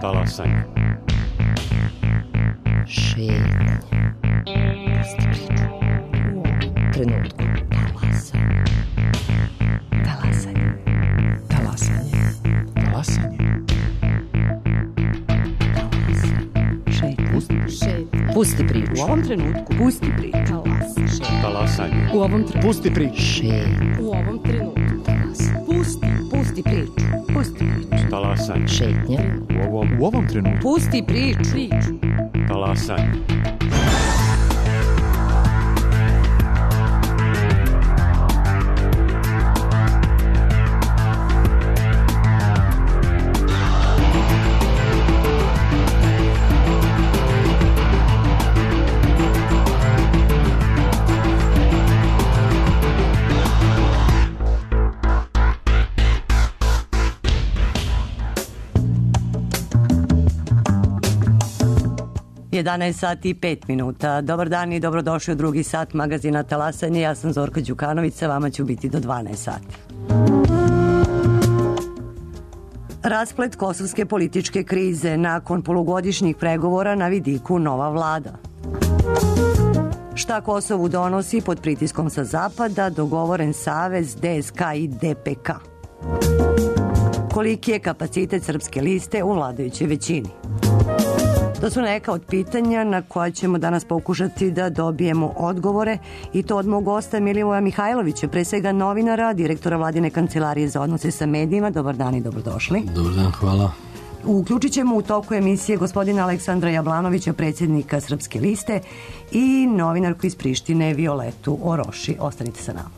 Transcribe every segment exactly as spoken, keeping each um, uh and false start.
Talasanje. Šetnja. Pusti priču. U ovom trenutku. Talasanje. Talasanje. Talasanje. Talasanje. Šetnja. Pusti, Šetnja. Pusti priču. U ovom trenutku. Pusti priču. Talasanje. talasanje. U ovom trenutku. Pusti priču. Šetnja. U ovom trenutku. Talasanje. Pusti. Pusti priču. Pusti priču. Talasanje. Šetnja. U ovom, u ovom trenutku. Pusti priču. Priču. Talasanje. jedanaest sati i pet minuta. Dobar dan i dobrodošli u drugi sat magazina Talasanje. Ja sam Zorka Đukanović, sa vama ću biti do dvanaest sati. Rasplet kosovske političke krize nakon polugodišnjih pregovora na vidiku nova vlada. Šta Kosovu donosi pod pritiskom sa zapada, dogovoren savez D S K i D P K. Koliki je kapacitet Srpske liste u vladajućoj većini? To su neka od pitanja na koja ćemo danas pokušati da dobijemo odgovore, i to od mog gosta Milivoja Mihajlovića, pre svega novinara, direktora Vladine kancelarije za odnose sa medijima. Dobar dan i dobrodošli. Dobar dan, hvala. Uključit ćemo u toku emisije gospodina Aleksandra Jablanovića, predsjednika Srpske liste, i novinarku iz Prištine Violetu Oroši. Ostanite sa nama.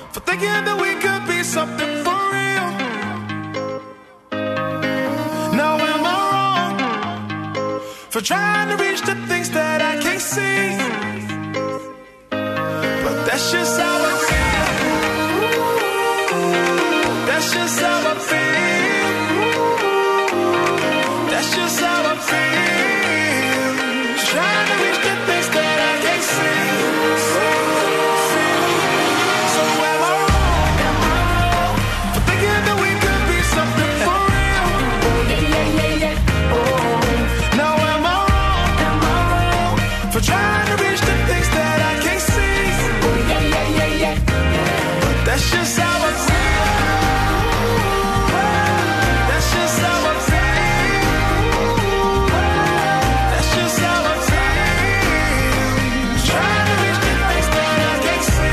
Now for trying to reach the things that I can't see. But that's just how I feel. That's just how I feel. That's just how I feel. Trying to reach the things that I can't see. So am I wrong? For thinking that we could be something for real? Yeah, yeah, yeah, yeah. Oh. Now am I wrong? For trying to reach the things that I can't see? Yeah, yeah, yeah, yeah. But that's just how I feel. That's just how I feel. That's just how I feel. Trying to reach the things that I can't see.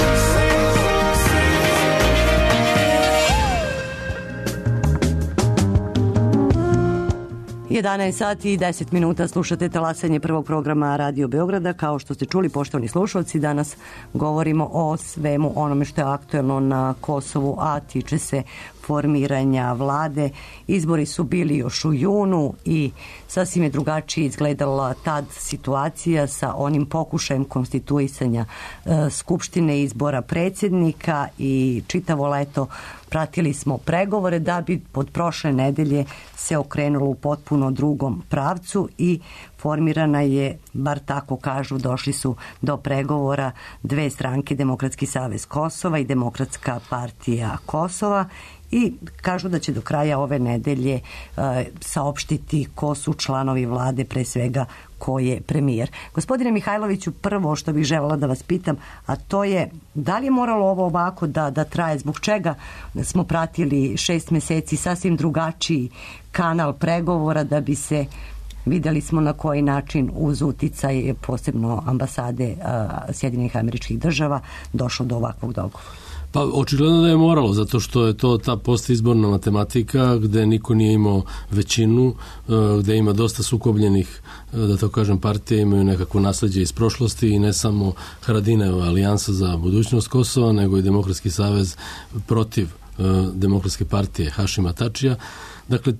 jedanaest sati i deset minuta slušate talasanje prvog programa Radio Beograda. Kao što ste čuli, poštovani slušalci, danas govorimo o svemu onome što je aktuelno na Kosovu, a tiče se formiranja vlade. Izbori su bili još u junu i sasvim je drugačije izgledala tad situacija sa onim pokušajem konstituisanja e, Skupštine, izbora predsjednika i čitavo leto pratili smo pregovore da bi od prošle nedelje se okrenulo u potpuno drugom pravcu i formirana je, bar tako kažu, došli su do pregovora dve stranke, Demokratski savez Kosova i Demokratska partija Kosova, i kažu da će do kraja ove nedelje e, saopštiti ko su članovi vlade, pre svega ko je premijer. Gospodine Mihajloviću, prvo što bih željela da vas pitam, a to je da li je moralo ovo ovako da, da traje, zbog čega smo pratili šest meseci sasvim drugačiji kanal pregovora da bi se, vidjeli smo na koji način uz uticaj posebno ambasade a, Sjedinjenih Američkih Država došlo do ovakvog dogovora? Pa očigledno da je moralo, zato što je to ta postizborna matematika gde niko nije imao većinu, gde ima dosta sukobljenih, da to kažem, partije, imaju nekakvo nasleđe iz prošlosti i ne samo Haradinajeva alijansa za budućnost Kosova, nego i Demokratski savez protiv Demokratske partije Hašima Tačija. Dakle,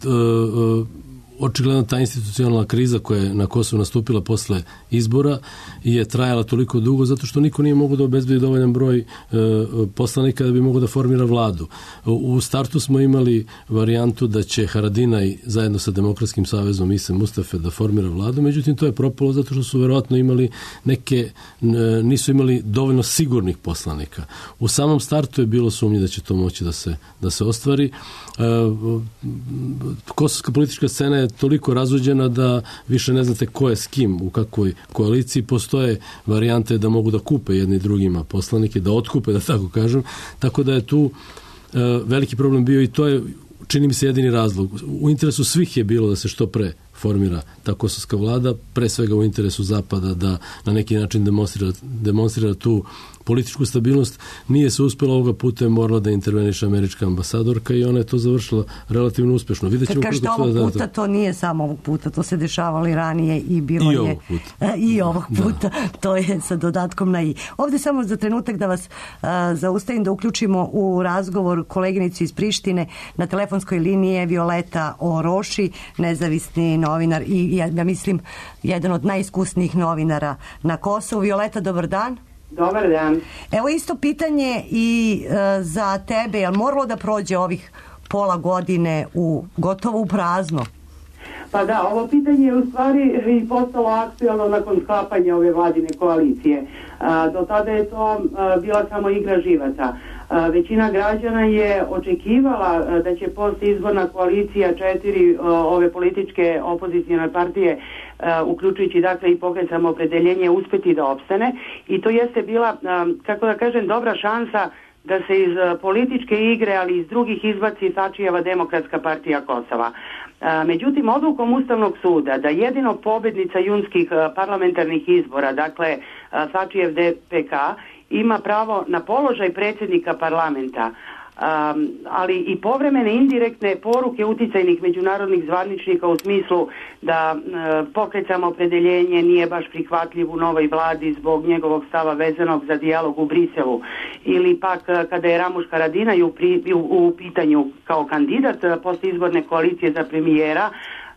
očigledno ta institucionalna kriza koja je na Kosovu nastupila posle izbora je trajala toliko dugo zato što niko nije mogao da obezbedi dovoljan broj e, poslanika da bi mogao da formira vladu. U startu smo imali varijantu da će Haradinaj zajedno sa Demokratskim savezom Ise Mustafe da formira vladu, međutim to je propalo zato što su verovatno imali neke, nisu imali dovoljno sigurnih poslanika. U samom startu je bilo sumnje da će to moći da se, da se ostvari. E, kosovska politička scena je toliko razuđena da više ne znate ko je s kim, u kakvoj koaliciji. Postoje varijante da mogu da kupe jedni i drugima poslanike, da otkupe, da tako kažem. Tako da je tu e, veliki problem bio i to je, čini mi se, jedini razlog. U interesu svih je bilo da se što pre formira ta kosovska vlada, pre svega u interesu Zapada da na neki način demonstrira, demonstrira tu političku stabilnost. Nije se uspjela, ovoga puta je morala da interveniše američka ambasadorka i ona je to završila relativno uspješno. Vidjet ćemo. Kad kažete ovog puta, to nije samo ovog puta, to se dešavalo i ranije i bilo I je... ovog puta. I ovog puta, da. To je sa dodatkom na i. Ovdje samo za trenutak da vas uh, zaustavim, da uključimo u razgovor koleginicu iz Prištine. Na telefonskoj liniji je Violeta Oroši, nezavisni novinar i ja, ja mislim jedan od najiskusnijih novinara na Kosovu. Violeta, dobar dan. Dobar dan. Evo isto pitanje i e, za tebe, je li moralo da prođe ovih pola godine u gotovo u prazno? Pa da, ovo pitanje je u stvari i postalo aktualno nakon sklapanja ove vladine koalicije. A, do tada je to a, bila samo igra živaca. A, većina građana je očekivala a, da će postizborna koalicija četiri a, ove političke opozicijne partije, a, uključujući dakle i Pokret Samoopredeljenje, uspeti da opstane, i to jeste bila, a, kako da kažem, dobra šansa da se iz a, političke igre, ali i iz drugih izbaci Tačijeva Demokratska partija Kosova. A, međutim, odlukom Ustavnog suda da jedino pobednica junskih a, parlamentarnih izbora, dakle Tačijev D P K, ima pravo na položaj predsjednika parlamenta, um, ali i povremene indirektne poruke uticajnih međunarodnih zvaničnika u smislu da uh, Pokret Samoopredeljenje nije baš prihvatljiv u novoj vladi zbog njegovog stava vezanog za dijalog u Briselu, ili pak uh, kada je Ramuš Haradinaj u, pri, u, u pitanju kao kandidat uh, postizborne koalicije za premijera,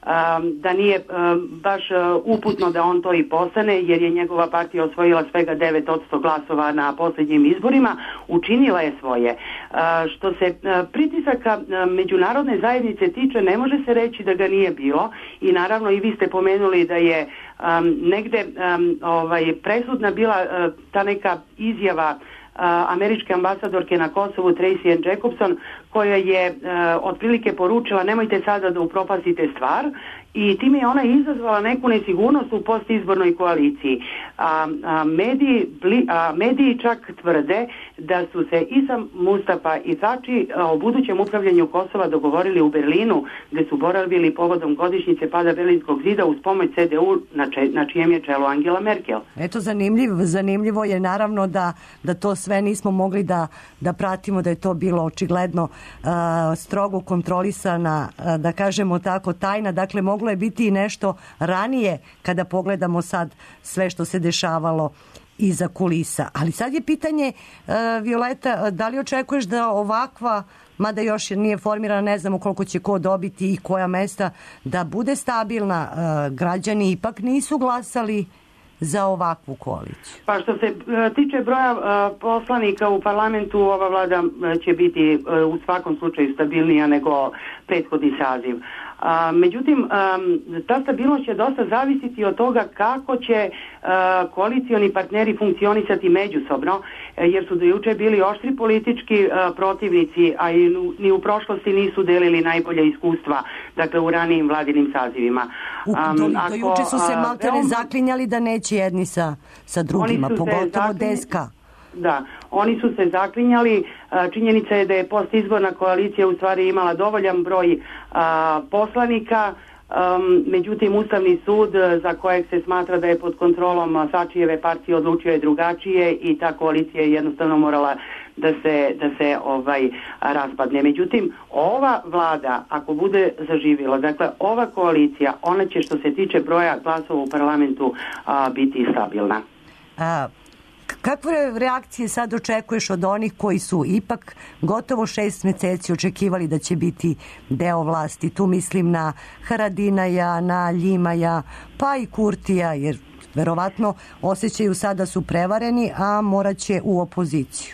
da nije baš uputno da on to i postane, jer je njegova partija osvojila svega devet posto glasova na posljednjim izborima, učinila je svoje. Što se pritisaka međunarodne zajednice tiče, ne može se reći da ga nije bilo, i naravno i vi ste pomenuli da je um, negde um, ovaj, presudna bila uh, ta neka izjava Uh, američke ambasadorke na Kosovu Tracy Ann Jacobson, koja je uh, otprilike poručila nemojte sada da upropastite stvar, i time je ona izazvala neku nesigurnost u postizbornoj koaliciji. A, a, mediji, bli, a, mediji čak tvrde da su se Isa Mustafa i Tači o budućem upravljanju Kosova dogovorili u Berlinu, gde su boravili povodom godišnjice pada Berlinskog zida uz pomoć C D U na, če, na čijem je čelu Angela Merkel. Eto, zanimljivo, zanimljivo je naravno da, da to sve nismo mogli da, da pratimo, da je to bilo očigledno uh, strogo kontrolisana, uh, da kažemo tako, tajna. Dakle, moglo je biti i nešto ranije kada pogledamo sad sve što se dešavalo iza kulisa. Ali sad je pitanje, uh, Violeta, da li očekuješ da ovakva, mada još nije formirana, ne znamo koliko će ko dobiti i koja mesta, da bude stabilna? Uh, građani ipak nisu glasali za ovakvu koaliciju. Pa što se uh, tiče broja uh, poslanika u parlamentu, ova vlada uh, će biti uh, u svakom slučaju stabilnija nego prethodni saziv. A, međutim, um, ta stabilnost će dosta zavisiti od toga kako će uh, koalicioni partneri funkcionisati međusobno, jer su do juče bili oštri politički uh, protivnici, a i u, ni u prošlosti nisu delili najbolje iskustva, dakle u ranijim vladinim sazivima. Um, do, do ako, juče su se maltene uh, zaklinjali da neće jedni sa, sa drugima, pogotovo D S K. Da, oni su se zaklinjali. Činjenica je da je postizborna koalicija u stvari imala dovoljan broj a, poslanika, um, međutim Ustavni sud, za kojeg se smatra da je pod kontrolom Sačijeve partije, odlučio je drugačije i ta koalicija je jednostavno morala da se, da se ovaj raspadne. Međutim, ova vlada, ako bude zaživjela, dakle ova koalicija, ona će što se tiče broja glasova u parlamentu a, biti stabilna. A... Kakve reakcije sad očekuješ od onih koji su ipak gotovo šest mjeseci očekivali da će biti deo vlasti? Tu mislim na Haradinaja, na Ljimaja, pa i Kurtija, jer verovatno osjećaju sada su prevareni, a morat će u opoziciju.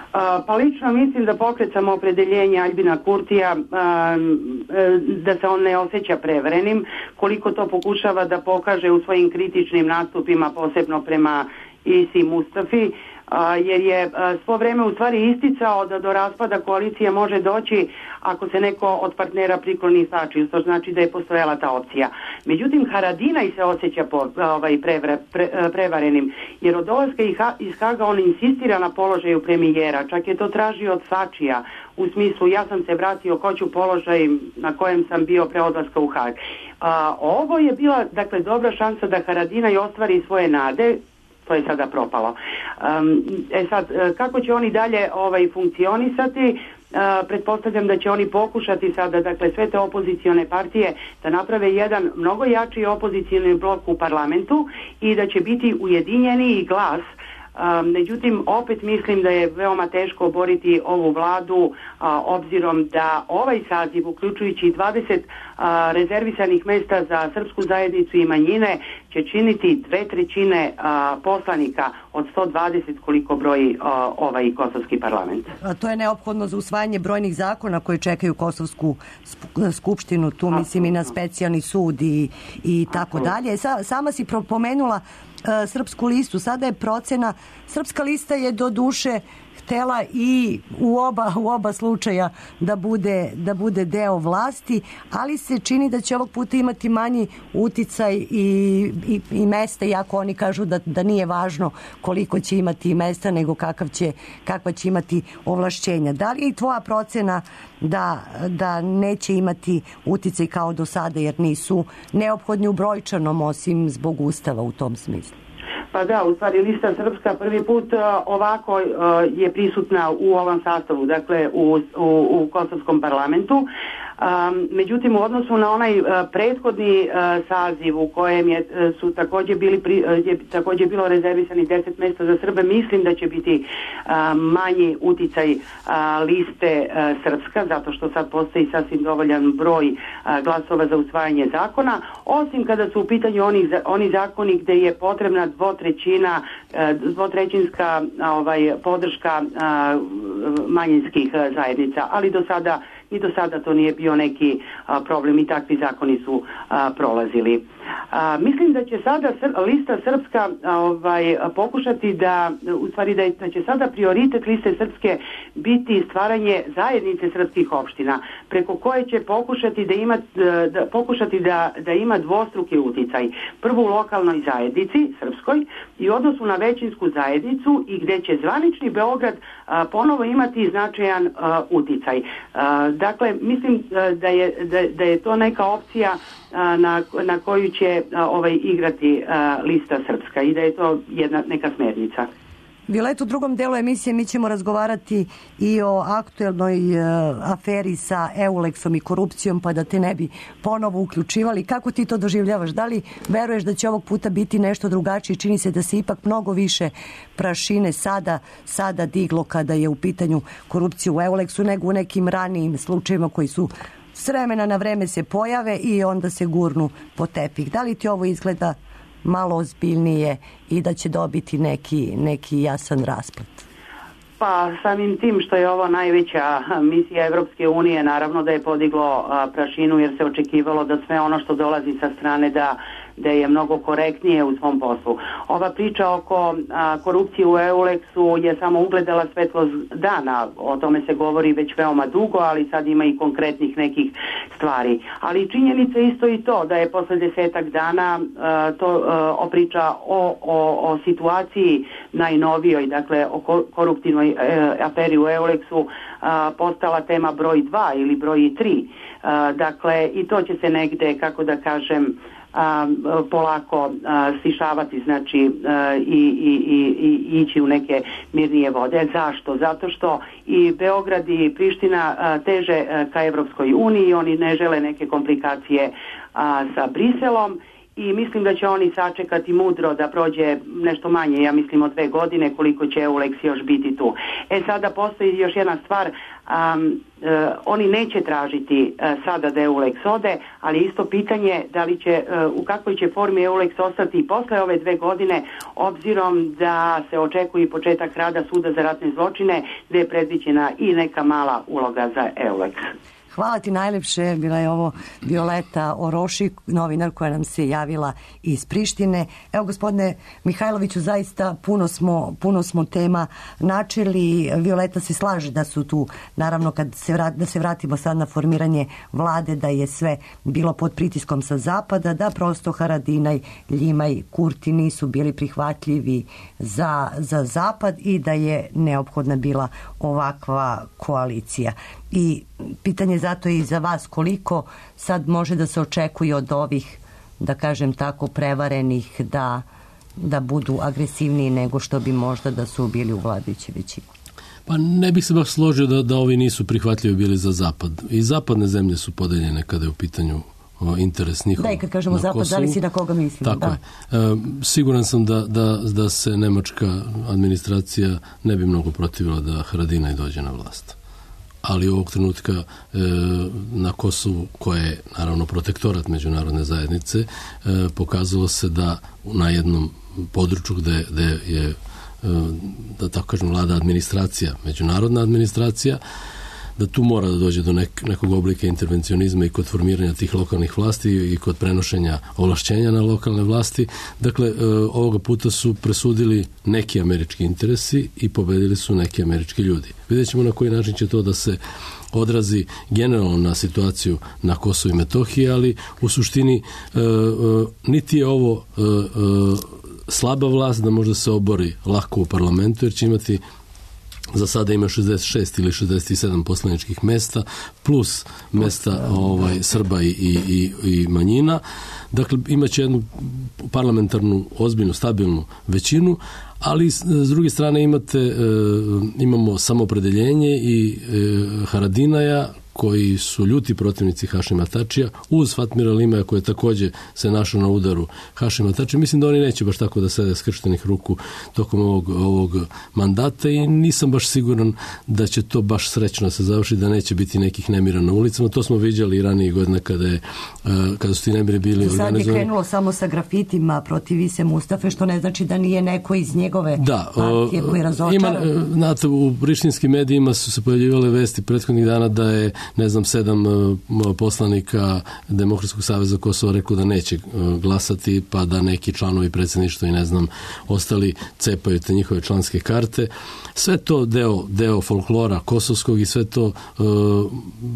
Pa lično mislim da pokret Samoopredeljenja Aljbina Kurtija, da se on ne osjeća prevarenim, koliko to pokušava da pokaže u svojim kritičnim nastupima, posebno prema Isi Mustafi, jer je svo vreme u stvari isticao da do raspada koalicije može doći ako se neko od partnera prikloni Sačiju, to znači da je postojala ta opcija. Međutim, Haradinaj se osjeća po, ovaj, prevre, pre, prevarenim, jer od dolaska iz Haga on insistira na položaju premijera, čak je to tražio od Sačija, u smislu ja sam se vratio, hoću položaj na kojem sam bio pre odlaska u Hag. A, ovo je bila, dakle, dobra šansa da Haradinaj ostvari svoje nade. To je sada propalo. Um, e sad, kako će oni dalje ovaj, funkcionisati? Uh, pretpostavljam da će oni pokušati sada, dakle, sve te opozicione partije da naprave jedan mnogo jači opozicioni blok u parlamentu i da će biti ujedinjeni glas. Um, međutim, opet mislim da je veoma teško boriti ovu vladu, uh, obzirom da ovaj saziv, uključujući dvadeset uh, rezervisanih mesta za srpsku zajednicu i manjine, će činiti dve trećine uh, poslanika od sto dvadeset koliko broji uh, ovaj kosovski parlament. A to je neophodno za usvajanje brojnih zakona koji čekaju Kosovsku skupštinu, tu Absolutno. Mislim i na specijalni sud i, i tako Absolutno. Dalje. Sa, sama si pomenula uh, Srpsku listu, sada je procena, Srpska lista je do duše htela i u oba, u oba slučaja da bude, da bude deo vlasti, ali se čini da će ovog puta imati manji uticaj i, i, i mesta, iako oni kažu da, da nije važno koliko će imati mesta, nego kakav će, kakva će imati ovlašćenja. Da li je i tvoja procena da, da neće imati uticaj kao do sada, jer nisu neophodni u brojčanom, osim zbog Ustava u tom smislu? Pa da, u stvari lista Srpska prvi put uh, ovako uh, je prisutna u ovom sastavu, dakle u, u, u kosovskom parlamentu. Um, međutim, u odnosu na onaj uh, prethodni uh, saziv u kojem je, uh, su također bili pri, uh, je također bilo rezervisani deset mjesta za Srbe, mislim da će biti uh, manji uticaj uh, liste uh, Srpska, zato što sad postoji sasvim dovoljan broj uh, glasova za usvajanje zakona, osim kada su u pitanju oni, oni zakoni gdje je potrebna dvotrećina, uh, dvotrećinska uh, ovaj, podrška uh, manjinskih uh, zajednica, ali do sada i do sada to nije bio neki a, problem i takvi zakoni su a, prolazili. A, mislim da će sada sr- lista Srpska a, ovaj, a, pokušati da, u stvari da, je, da će sada prioritet liste Srpske biti stvaranje zajednice srpskih opština, preko koje će pokušati da ima, da, pokušati da, da ima dvostruki uticaj. Prvo u lokalnoj zajednici, srpskoj, i u odnosu na većinsku zajednicu i gdje će zvanični Beograd a, ponovo imati značajan a, uticaj. A, Dakle, mislim da je, da, da je to neka opcija a, na, na koju će a, ovaj, igrati a, lista Srpska i da je to jedna neka smjernica. Violeta, u drugom delu emisije mi ćemo razgovarati i o aktuelnoj uh, aferi sa Euleksom i korupcijom, pa da te ne bi ponovo uključivali. Kako ti to doživljavaš? Da li veruješ da će ovog puta biti nešto drugačije? Čini se da se ipak mnogo više prašine sada, sada diglo kada je u pitanju korupcija u Euleksu nego u nekim ranijim slučajevima koji su s vremena na vreme se pojave i onda se gurnu po tepih. Da li ti ovo izgleda malo ozbiljnije i da će dobiti neki, neki jasan rasplet? Pa samim tim što je ovo najveća misija Evropske unije, naravno da je podiglo a, prašinu jer se očekivalo da sve ono što dolazi sa strane da da je mnogo korektnije u svom poslu. Ova priča oko a, korupcije u Euleksu je samo ugledala svetlost dana, o tome se govori već veoma dugo, ali sad ima i konkretnih nekih stvari. Ali činjenica isto i to da je posle desetak dana a, to a, opriča o, o, o situaciji najnovijoj, dakle o koruptivnoj e, aferi u Euleksu a, postala tema broj dva ili broj tri. A, dakle, i to će se negde, kako da kažem, A, polako a, stišavati, znači a, i, i, i, i ići u neke mirnije vode. Zašto? Zato što i Beograd i Priština a, teže a, ka Evropskoj uniji, oni ne žele neke komplikacije a, sa Briselom i mislim da će oni sačekati mudro da prođe nešto manje, ja mislim od dve godine koliko će Euleks još biti tu. E sada postoji još jedna stvar, um, uh, oni neće tražiti uh, sada da Euleks ode, ali isto pitanje da li će, uh, u kakvoj će formi Euleks ostati i posle ove dve godine, obzirom da se očekuje početak rada Suda za ratne zločine, gdje je predviđena i neka mala uloga za Euleks. Hvala ti najlepše, bila je ovo Violeta Orošik, novinar koja nam se javila iz Prištine. Evo, gospodine Mihajloviću, zaista puno smo, puno smo tema načeli. Violeta se slaže da su tu, naravno, kad se vrat, da se vratimo sad na formiranje vlade, da je sve bilo pod pritiskom sa zapada, da prosto Haradinaj, Ljimaj, Kurti nisu bili prihvatljivi za, za zapad i da je neophodna bila ovakva koalicija. I pitanje zato i za vas, koliko sad može da se očekuje od ovih, da kažem tako, prevarenih da, da budu agresivniji nego što bi možda da su bili u vladajućoj većini? Pa ne bih se baš složio da, da ovi nisu prihvatljivi bili za zapad. I zapadne zemlje su podeljene kada je u pitanju o, interes njihov. Da, i kad kažemo zapad, Kosovu. Da li si na koga mislim? Tako da. je. E, siguran sam da, da, da se nemačka administracija ne bi mnogo protivila da Haradinaj dođe na vlast. Ali ovog trenutka e, na Kosovu, koje je naravno protektorat međunarodne zajednice, e, pokazalo se da na jednom području gde, gde je, e, da tako kažem, vlada administracija, međunarodna administracija, da tu mora da dođe do nek, nekog oblika intervencionizma i kod formiranja tih lokalnih vlasti i kod prenošenja ovlašćenja na lokalne vlasti. Dakle, e, ovoga puta su presudili neki američki interesi i pobedili su neki američki ljudi. Vidjet ćemo na koji način će to da se odrazi generalno na situaciju na Kosovu i Metohiji, ali u suštini e, e, niti je ovo e, e, slaba vlast da možda se obori lako u parlamentu, jer će imati, za sada ima šezdeset šest ili šezdeset sedam poslaničkih mesta plus mesta ovaj, Srba i, i, i manjina. Dakle, imaće jednu parlamentarnu, ozbiljnu, stabilnu većinu, ali s druge strane imate, e, imamo samoopredeljenje i e, Haradinaja koji su ljuti protivnici Hašima Tačija, uz Fatmira Limaja koji je također se našao na udaru Hašima Tačija. Mislim da oni neće baš tako da sede skrštenih ruku tokom ovog, ovog mandata i nisam baš siguran da će to baš srećno se završiti, da neće biti nekih nemira na ulicama. To smo viđali i ranije godine kada, je, kada su ti nemiri bili organizovani. Sad je krenulo samo sa grafitima protiv Ise Mustafe, što ne znači da nije neko iz njegove da, partije koji razočara. Ima, znate, u prištinskim medijima su se pojavljivale vesti prethodnih dana da je, ne znam, sedam poslanika Demokratskog saveza Kosova rekao da neće glasati, pa da neki članovi predsjedništva i ne znam, ostali cepaju te njihove članske karte. Sve to deo, deo folklora kosovskog i sve to uh,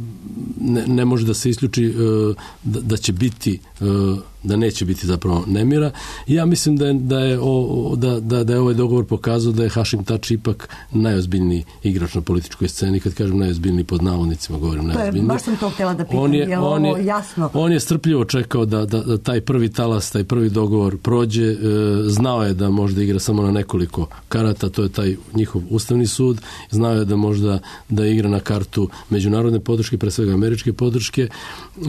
ne, ne može da se isključi uh, da, da će biti uh, da neće biti zapravo nemira. Ja mislim da je, da je, o, da, da, da je ovaj dogovor pokazao da je Hašim Tači ipak najozbiljniji igrač na političkoj sceni. Kad kažem najozbiljniji, pod navodnicima govorim najozbiljniji. Baš sam to htjela da pitam, on je, je on ovo je, jasno? On je strpljivo čekao da, da, da taj prvi talas, taj prvi dogovor prođe. E, znao je da možda igra samo na nekoliko karata, to je taj njihov ustavni sud. Znao je da možda da igra na kartu međunarodne podrške, pre svega američke podrške. E,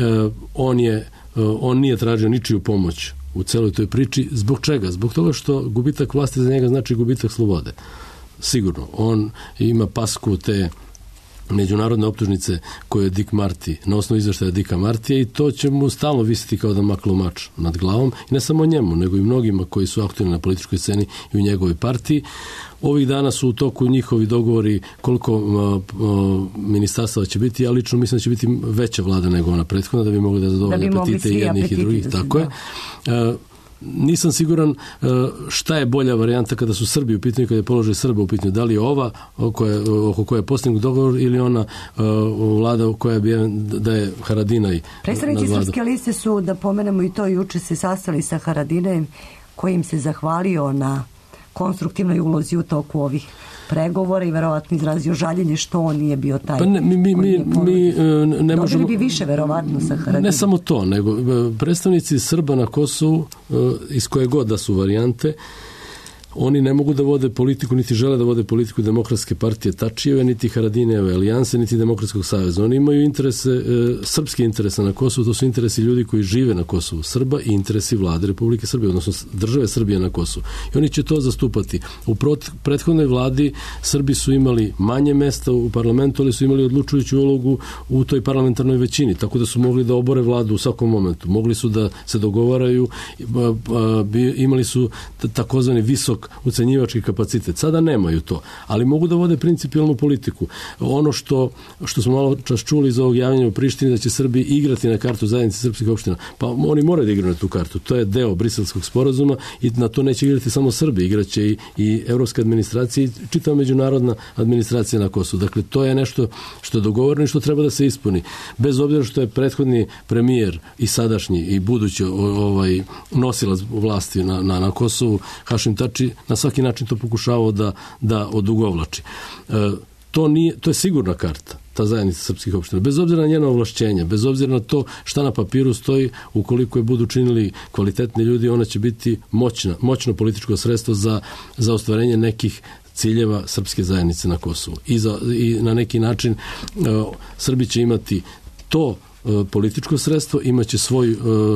on je on nije tražio ničiju pomoć u celoj toj priči. Zbog čega? Zbog toga što gubitak vlasti za njega znači gubitak slobode. Sigurno. On ima pasku te međunarodne optužnice koje je Dick Marty, na osnovu izveštaja Dicka Martija, i to će mu stalno visiti kao da maklo mač nad glavom, i ne samo njemu, nego i mnogima koji su aktualni na političkoj sceni i u njegovoj partiji. Ovih dana su u toku njihovi dogovori koliko uh, uh, ministarstva će biti. Ja lično mislim da će biti veća vlada nego ona prethodna, da bi mogli da zadovolje da apetite i jednih i drugih. Da tako je. Uh, nisam siguran šta je bolja varijanta kada su Srbi u pitanju, kada je položaj Srba u pitanju. Da li je ova koja, oko koje je postignut dogovor ili ona vlada koja bi da je Haradinaj. Predstavnici Srpske liste su, da pomenemo i to, juče se sastali sa Haradinajem, kojim se zahvalio na konstruktivnoj ulozi u toku ovih pregovora i verovatno izrazio žaljenje što on nije bio taj. Pa ne, mi, mi, mi, mi ne možemo... Dobili bi više verovatno sa Haradinajom. Ne samo to, nego predstavnici Srba na Kosovu, iz koje god da su varijante, oni ne mogu da vode politiku, niti žele da vode politiku Demokratske partije Tačijeve, niti Haradinajeve alijanse, niti Demokratskog saveza. Oni imaju interese, e, srpske interese na Kosovu, to su interesi ljudi koji žive na Kosovu, Srba, i interesi vlade Republike Srbije, odnosno države Srbije na Kosovu. I oni će to zastupati. U prethodnoj vladi Srbi su imali manje mesta u parlamentu, ali su imali odlučujuću ulogu u toj parlamentarnoj većini, tako da su mogli da obore vladu u svakom momentu. Mogli su da se dogovaraju, imali su takozvani visok ucenjivački kapacitet. Sada nemaju to, ali mogu da vode principijalnu politiku. Ono što, što smo malo čas čuli iz ovog javljanja u Prištini, da će Srbi igrati na kartu zajednice srpskih opština. Pa oni moraju da igraju na tu kartu. To je deo Briselskog sporazuma i na to neće igrati samo Srbi. Igraće i, i evropska administracija i čitava međunarodna administracija na Kosovu. Dakle, to je nešto što je dogovoreno i što treba da se ispuni. Bez obzira što je prethodni premijer i sadašnji i budući ovaj, nosilac vlasti na, na, na Kosovu, Hašim Tači, na svaki način to pokušavao da, da odugovlači. E, to, nije, to je sigurna karta, ta zajednica srpskih opština. Bez obzira na njena ovlašćenja, bez obzira na to šta na papiru stoji, ukoliko je budu činili kvalitetni ljudi, ona će biti moćna, moćno političko sredstvo za, za ostvarenje nekih ciljeva srpske zajednice na Kosovu. I, za, i na neki način e, Srbi će imati to političko sredstvo, imaće svoj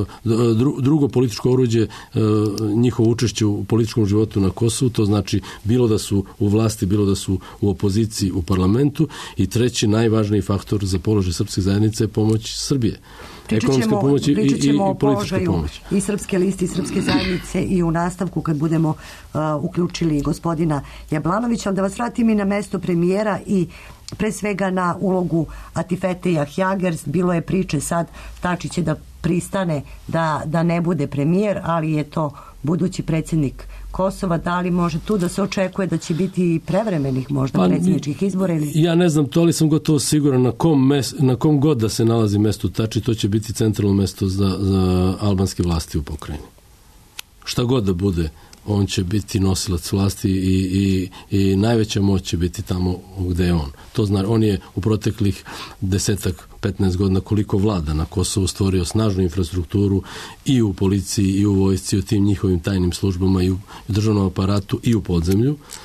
drugo političko oruđe, njihovo učešće u političkom životu na Kosovu, to znači bilo da su u vlasti, bilo da su u opoziciji u parlamentu, i treći najvažniji faktor za položaj srpske zajednice je pomoć Srbije. Ekonomska pomoć i, i, i politička pomoć. I Srpske liste i Srpske zajednice i u nastavku kad budemo uh, uključili gospodina Jablanovića, ali da vas vratim i na mesto premijera i pre svega na ulogu Atifete Jahjagers. Bilo je priče sad, Tači će da pristane da, da ne bude premijer, ali je to budući predsjednik Kosova. Da li može tu da se očekuje da će biti prevremenih možda pa, predsjedničkih izbora? Ili... Ja ne znam, to li sam gotovo siguran na kom, mes, na kom god da se nalazi mesto Tači, to će biti centralno mesto za, za albanske vlasti u pokrajini. Šta god da bude, on će biti nosilac vlasti i, i, i najveća moć će biti tamo gde je on. To zna, on je u proteklih desetak, petnaest godina koliko vlada na Kosovu stvorio snažnu infrastrukturu i u policiji, i u vojsci, i u tim njihovim tajnim službama, i u državnom aparatu, i u podzemlju.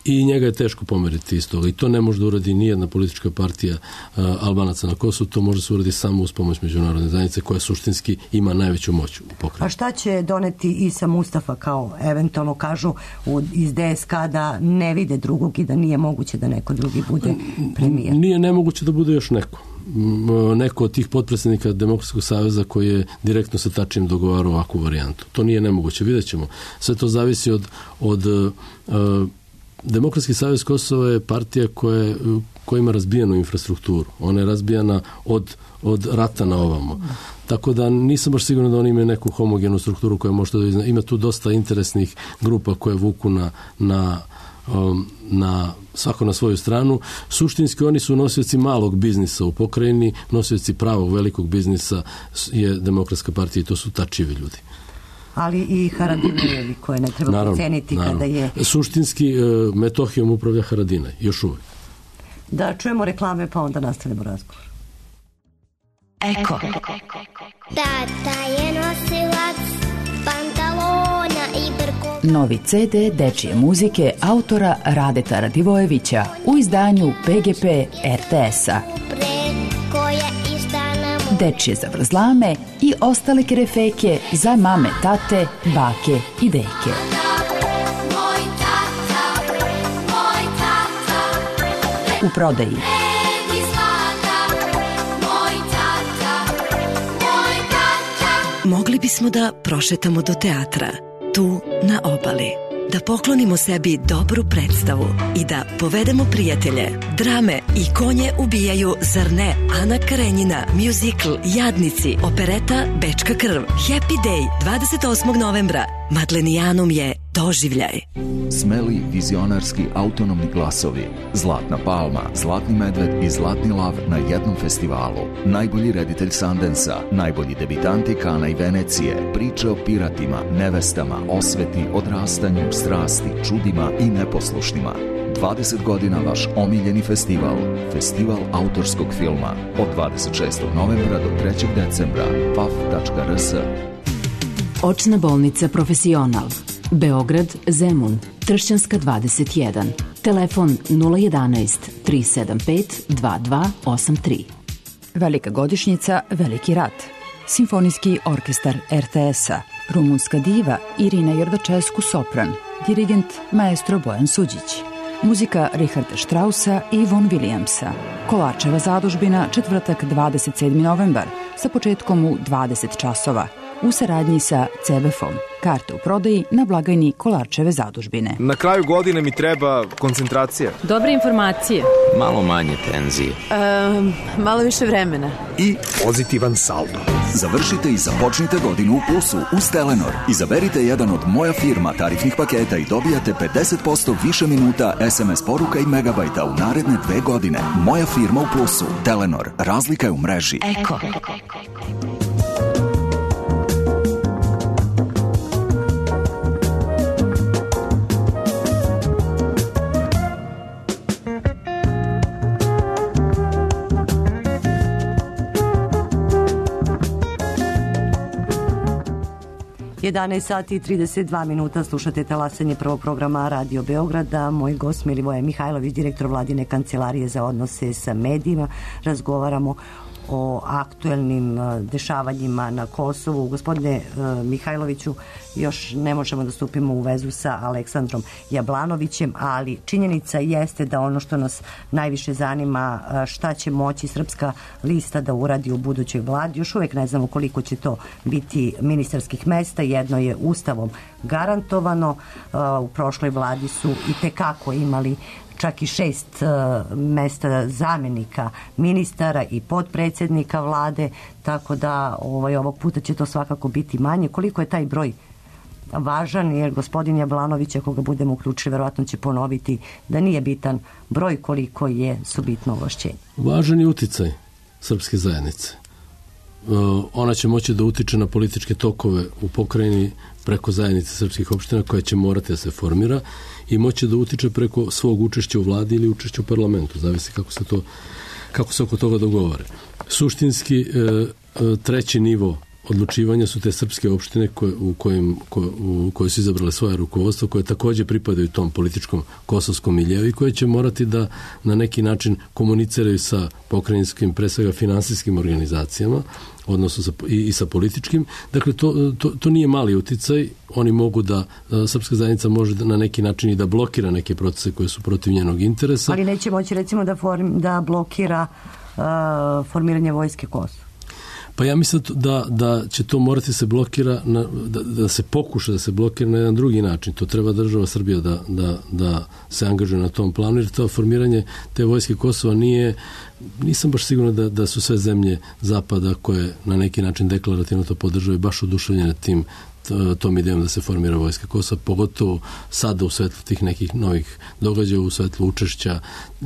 i njega je teško pomeriti iz toga i to ne može da uradi nijedna politička partija uh, Albanaca na Kosovu, to može se uradi samo uz pomoć međunarodne zajednice koja suštinski ima najveću moć u pokrajini. A šta će doneti Isa Mustafa kao eventualno kažu u, iz D S K da ne vide drugog i da nije moguće da neko drugi bude premijer? Nije nemoguće da bude još neko. Neko od tih potpredsjednika Demokratskog saveza koji je direktno sa Tačijem dogovarao ovakvu varijantu. To nije nemoguće, vidjet ćemo. Sve to zavisi od, od uh, Demokratski savez Kosova je partija koja, koja ima razbijenu infrastrukturu. Ona je razbijana od, od rata na ovamo. Tako da nisam baš siguran da oni imaju neku homogenu strukturu koja može da izna. Ima tu dosta interesnih grupa koje vuku na, na, um, na svako na svoju stranu. Suštinski oni su nosioci malog biznisa u pokrajini, nosioci pravog velikog biznisa je Demokratska partija i to su Tačijevi ljudi. Ali i Haradinajevi koje ne treba naravno, poceniti naravno. Kada je... Suštinski e, Metohijom upravlja Haradinaj, još uvijek. Da čujemo reklame pa onda nastavimo razgovor. Eko. Tata je nosilac pantalona i brkova. Novi ce de dečije muzike autora Radeta Radivojevića u izdanju P G P R T S-a. Dečije zavrzlame i ostale kerefeke za mame, tate, bake i deke. U prodaji mogli bismo da prošetamo do teatra, tu na obali, da poklonimo sebi dobru predstavu i da povedemo prijatelje. Drame i konje ubijaju, zar ne? Ana Karenjina, muzikl Jadnici, opereta Bečka krv. Happy Day, dvadeset osmog novembra. Madlenijanum je doživljaj. Smeli vizionarski autonomni glasovi, Zlatna palma, Zlatni medved i Zlatni lav na jednom festivalu. Najbolji reditelj Sundansa, najbolji debitanti Kana i Venecije, priče o piratima, nevestama, osveti, odrastanju, strasti, čudima i neposlušnima. dvadeset godina vaš omiljeni festival, Festival autorskog filma, od dvadeset šestog novembra do trećeg decembra, paf tačka r s. Očna bolnica Profesional, Beograd, Zemun, Tršćanska dvadeset jedan, telefon nula jedanaest tri sedam pet dva dva osam tri. Velika godišnjica, veliki rat. Simfonijski orkestar R T S-a, rumunska diva Irina Jordačesku sopran, dirigent maestro Bojan Suđić. Muzika Richarda Straussa i Von Williamsa. Kolarčeva zadužbina, četvrtak dvadeset sedmi novembar, sa početkom u dvadeset časova. U saradnji sa C B F-om. Karte u prodaji na blagajni Kolarčeve zadužbine. Na kraju godine mi treba koncentracija. Dobre informacije. Malo manje tenzije. Um, malo više vremena. I pozitivan saldo. Završite i započnite godinu u plusu uz Telenor. Izaberite jedan od Moja firma tarifnih paketa i dobijate pedeset posto više minuta es em es poruka i megabajta u naredne dve godine. Moja firma u plusu. Telenor. Razlika je u mreži. Eko. jedanaest sati i trideset dva minuta, slušate talasanje prvog programa Radio Beograda. Moj gost Milivoje Mihajlović, direktor Vladine kancelarije za odnose sa medijima. Razgovaramo o aktuelnim dešavanjima na Kosovu. Gospodine Mihajloviću, još ne možemo da stupimo u vezu sa Aleksandrom Jablanovićem, ali činjenica jeste da ono što nas najviše zanima, šta će moći Srpska lista da uradi u budućoj vladi. Još uvek ne znamo koliko će to biti ministarskih mesta. Jedno je Ustavom garantovano. U prošloj vladi su i tekako imali čak i šest uh, mesta zamenika ministara i potpredsjednika vlade, tako da ovaj, ovog puta će to svakako biti manje. Koliko je taj broj važan, jer gospodin Jablanović, ako ga budemo uključili, verovatno će ponoviti da nije bitan broj, koliko je su bitno ovlašćenje. Važan je uticaj srpske zajednice. Uh, ona će moći da utiče na političke tokove u pokrajini preko zajednice srpskih opština koja će morati da se formira i moći da utiče preko svog učešća u vladi ili učešća u parlamentu, zavisi kako se to kako se oko toga dogovore. Suštinski treći nivo odlučivanja su te srpske opštine koje, u, kojim, ko, u koje su izabrale svoje rukovodstvo, koje takođe pripadaju tom političkom kosovskom miljeu i koje će morati da na neki način komuniciraju sa pokrajinskim, pre svega finansijskim organizacijama, odnosno sa, i, i sa političkim. Dakle, to, to, to nije mali uticaj. Oni mogu da, srpska zajednica može da, na neki način i da blokira neke procese koje su protiv njenog interesa. Ali neće moći recimo da, form, da blokira uh, formiranje vojske Kosova. Pa ja mislim da, da će to morati se blokira, na, da, da se pokuša da se blokira na jedan drugi način. To treba država Srbija da, da, da se angažuje na tom planu, jer to formiranje te vojske Kosova nije, nisam baš siguran da, da su sve zemlje Zapada koje na neki način deklarativno to podržavaju baš oduševljene tim tom idejom da se formira vojska Kosova, pogotovo sada u svetlu tih nekih novih događaja, u svetlu učešća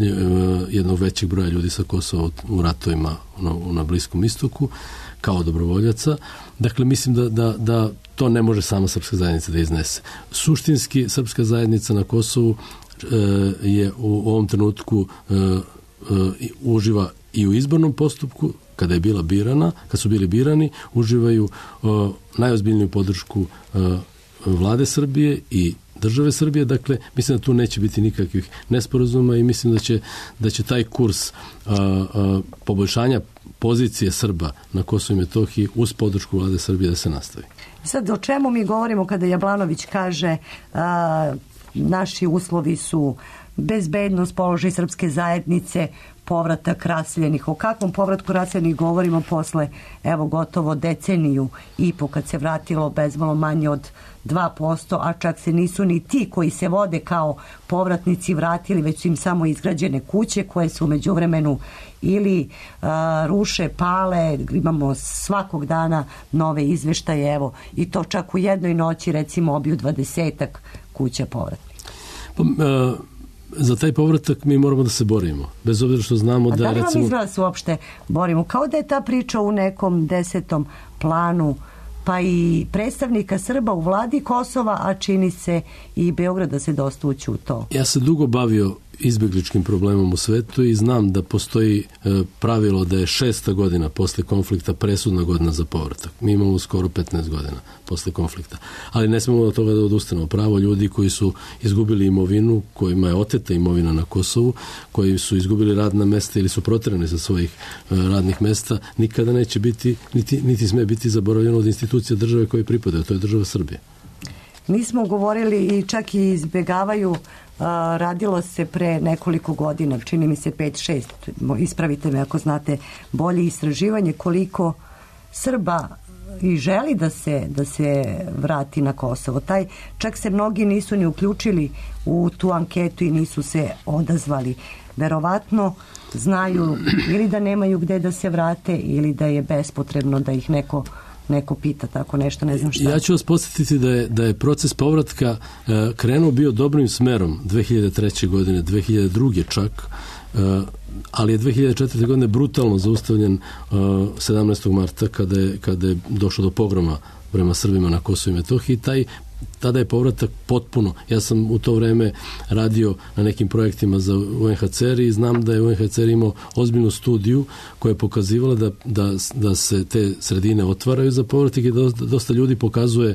jednog većeg broja ljudi sa Kosova u ratovima na, na Bliskom istoku kao dobrovoljaca. Dakle, mislim da, da, da to ne može sama srpska zajednica da iznese. Suštinski, srpska zajednica na Kosovu e, je u ovom trenutku e, e, uživa i u izbornom postupku, kada je bila birana, kad su bili birani, uživaju o, najozbiljniju podršku o, vlade Srbije i države Srbije. Dakle, mislim da tu neće biti nikakvih nesporazuma i mislim da će, da će taj kurs a, a, poboljšanja pozicije Srba na Kosovu i Metohiji uz podršku vlade Srbije da se nastavi. Sad, o čemu mi govorimo kada Jablanović kaže a, naši uslovi su bezbednost, položaj srpske zajednice, povratak raseljenih. O kakvom povratku raseljenih govorimo posle, evo, gotovo deceniju i po kad se vratilo bezmalo manje od dva posto, a čak se nisu ni ti koji se vode kao povratnici vratili, već su im samo izgrađene kuće koje su u međuvremenu ili a, ruše, pale, imamo svakog dana nove izveštaje, evo, i to čak u jednoj noći recimo obiju dvadesetak kuća povratnika. Pa, uh... Za taj povratak mi moramo da se borimo. Bez obzira što znamo a da... A da li vam recimo... izgleda se uopšte borimo? Kao da je ta priča u nekom desetom planu, pa i predstavnika Srba u vladi Kosova, a čini se i Beograda se dosta ući u to. Ja se dugo bavio izbegličkim problemom u svetu i znam da postoji e, pravilo da je šesta godina posle konflikta presudna godina za povratak. Mi imamo skoro petnaest godina posle konflikta. Ali ne smemo od toga da odustanemo. Pravo ljudi koji su izgubili imovinu, kojima je oteta imovina na Kosovu, koji su izgubili radna mesta ili su proterani sa svojih e, radnih mesta, nikada neće biti, niti, niti sme biti zaboravljeno od institucija države koje pripadaju. To je država Srbije. Mi smo govorili i čak i izbjegavaju, uh, radilo se pre nekoliko godina, čini mi se pet šest, ispravite me ako znate bolje, istraživanje koliko Srba i želi da se, da se vrati na Kosovo. Taj, čak se mnogi nisu ni uključili u tu anketu i nisu se odazvali. Verovatno znaju ili da nemaju gde da se vrate ili da je bespotrebno da ih neko neko pita tako nešto, ne znam šta. Ja ću vas podsjetiti da je, da je proces povratka e, krenuo bio dobrim smerom dve hiljade treće. godine, dve hiljade druge čak, e, ali je dve hiljade četvrte. godine brutalno zaustavljen e, sedamnaestog marta kada je, kada je došlo do pogroma prema Srbima na Kosovu i Metohiji. Taj tada je povratak potpuno. Ja sam u to vreme radio na nekim projektima za U N H C R i znam da je U N H C R imao ozbiljnu studiju koja je pokazivala da, da, da se te sredine otvaraju za povratak i da dosta ljudi pokazuje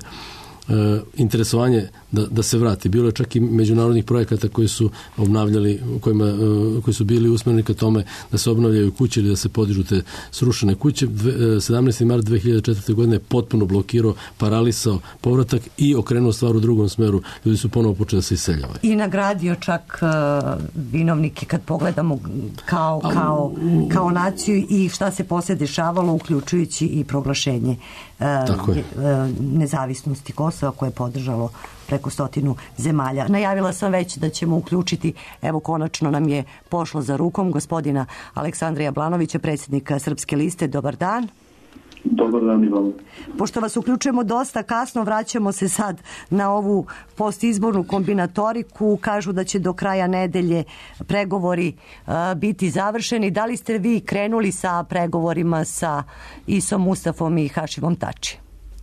e, interesovanje da, da se vrati. Bilo je čak i međunarodnih projekata koji su obnavljali, kojima, e, koji su bili usmereni ka tome da se obnavljaju kuće ili da se podižu te srušene kuće. sedamnaesti mart dve hiljade četvrte. godine je potpuno blokirao, paralisao povratak i okrenuo stvar u drugom smeru. Ljudi su ponovo počeli da se iseljavaju. I nagradio čak uh, vinovnike kad pogledamo kao, kao, kao naciju i šta se posle dešavalo, uključujući i proglašenje uh, nezavisnosti Kosova koje je podržalo preko stotinu zemalja. Najavila sam već da ćemo uključiti, evo konačno nam je pošlo za rukom, gospodina Aleksandra Jablanovića, predsjednika Srpske liste. Dobar dan. Dobar dan i vam. Pošto vas uključujemo dosta kasno, vraćamo se sad na ovu postizbornu kombinatoriku. Kažu da će do kraja nedelje pregovori uh, biti završeni. Da li ste vi krenuli sa pregovorima sa Isom Mustafom i Hašimom Tači?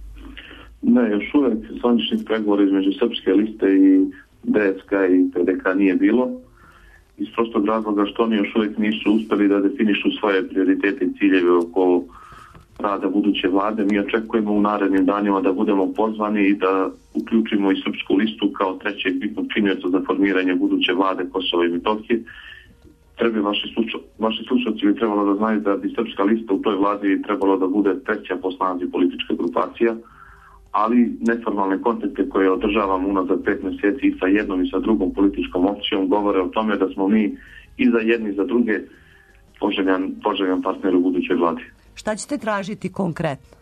Ne, još uvek zvaničnih pregovora između Srpske liste i D S K i P D K nije bilo. Iz prostog razloga što oni još uvek nisu uspeli da definišu svoje prioritete i ciljeve oko rada buduće vlade. Mi očekujemo u narednim danima da budemo pozvani i da uključimo i Srpsku listu kao trećeg bitnog činioca za formiranje buduće vlade Kosova i Metohije. Treba vaši, sluča, vaši slušalci bi trebalo da znaju da bi Srpska lista u toj vladi trebalo da bude treća po snazi politička grupacija, ali neformalne kontakte koje održavamo unazad pet mjeseci i sa jednom i sa drugom političkom opcijom govore o tome da smo mi i za jedni i za druge poželjan, poželjan partner u budućoj vladi. Šta ćete tražiti konkretno?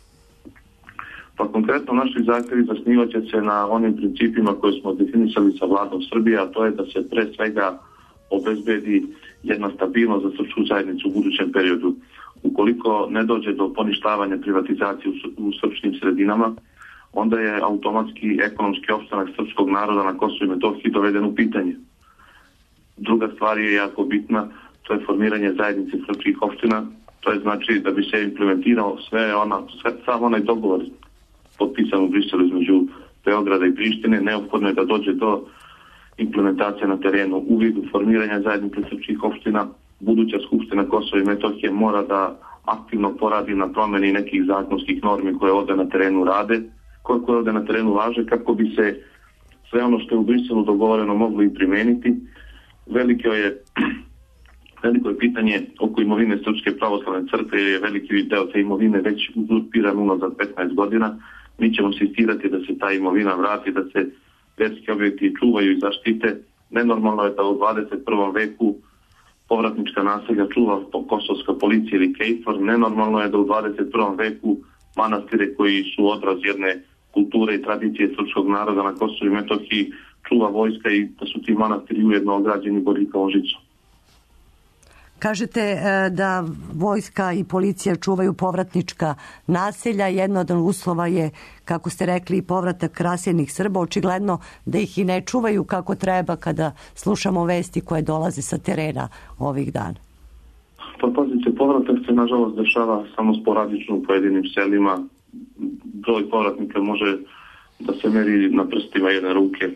Pa konkretno naši zahtjevi zasnivat će se na onim principima koje smo definisali sa vladom Srbije, a to je da se pre svega obezbedi jedna stabilnost za srpsku zajednicu u budućem periodu. Ukoliko ne dođe do poništavanja privatizacije u srpskim sredinama, onda je automatski ekonomski opstanak srpskog naroda na Kosovu i Metohiji doveden u pitanje. Druga stvar je jako bitna, to je formiranje zajednice srpskih opština. To je znači da bi se implementirao sve ona, sve, sam onaj dogovor potpisan u Briselu između Beograda i Prištine. Neophodno je da dođe do implementacije na terenu u vidu formiranja zajednice srpskih opština. Buduća skupština Kosova i Metohije mora da aktivno poradi na promjeni nekih zakonskih normi koje ovdje na terenu rade, koje, koje ovdje na terenu važe, kako bi se sve ono što je u Briselu dogovoreno moglo i primeniti. Veliko je, veliko je pitanje oko imovine Srpske pravoslavne crkve, jer je veliki deo te imovine već uzurpiran unazad petnaest godina. Mi ćemo insistirati da se ta imovina vrati, da se vjerski objekti čuvaju i zaštite. Nenormalno je da u dvadeset prvom veku povratnička naselja čuva kosovska policija ili KFOR. Nenormalno je da u dvadeset prvom veku manastire koji su odraz jedne kulture i tradicije srpskog naroda na Kosovu i Metohiji čuva vojska i da su ti manastiri ujedno ograđeni bodljikavom žicom. Kažete da vojska i policija čuvaju povratnička naselja. Jedno od uslova je, kako ste rekli, povratak raseljenih Srba. Očigledno da ih i ne čuvaju kako treba kada slušamo vesti koje dolaze sa terena ovih dana. Pa pazite, povratak se nažalost dešava samo sporadično u pojedinim selima. Broj povratnika može da se meri na prstima jedne ruke.